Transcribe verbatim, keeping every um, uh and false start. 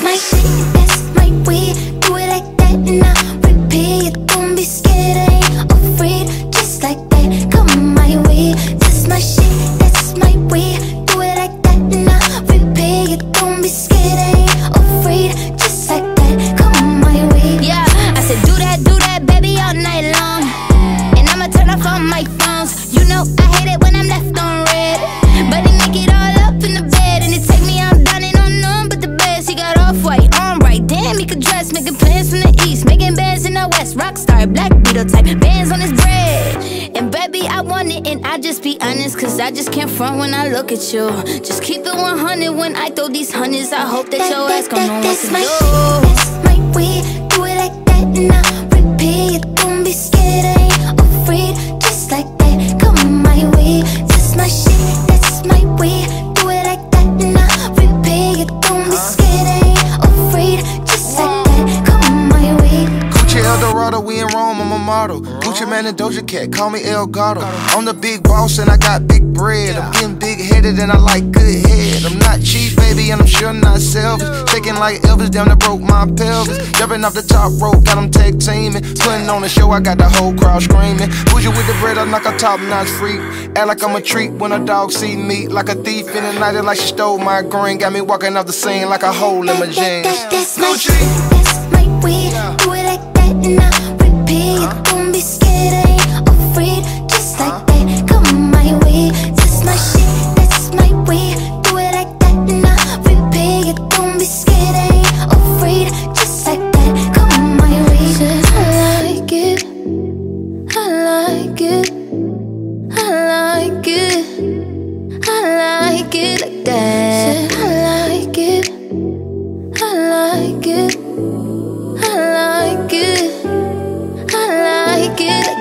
That's my shit, that's my way. Do it like that and I repeat. Don't be scared, I ain't afraid. Just like that, come my way. That's my shit, that's my way. Do it like that and I repeat. Don't be scared, I ain't afraid. Just like that, come my way. Yeah, I said do that, do that, baby, all night long. And I'ma turn off all my phones. You know I hate it when I'm left on red, but he make it all up in the bed. And it take me out down and on none but the best. He got off-white, on right, damn, he could dress. Making plans from the east, making bands in the west. Rockstar, black beetle type, bands on his bread. And baby, I want it and I just be honest, cause I just can't front when I look at you. Just keep it one hundred when I throw these hundreds. I hope that, that your ass gon' know what to do. That's my shit, that's my way. Do it like that and I repeat. Don't be scared, I ain't afraid. Just like that, come my way. That's my shit, that's my way. Do it like that and I repeat. Don't be scared, I ain't afraid. Just like that, come my way. Gucci Eldorado, we in Rome, I'm a model. Gucci Man and Doja Cat, call me El Gato. I'm the big boss and I got big bread. I'm getting big headed and I like good head. I'm not cheap, baby, and I'm sure not selfish. Shaking like Elvis, damn, that broke my pelvis. Jumping off the top rope, got them tag teaming. Putting on the show, I got the whole crowd screaming. Bougie with the bread, I'm like a top notch freak. Act like I'm a treat when a dog see me. Like a thief in the night, like she stole my green. Got me walking off the scene like a hole in my jeans. That's my shit, that's my way. Do it like that and I repeat. Don't be scared, I ain't afraid. Just like that, come my way. That's my shit, that's my way. Do it like that and I repeat. Don't be scared, I ain't afraid. Just like that, come my way. Said I like it, I like it, I like it, I like it like that. Said I like it, I like it, I like it, I like it.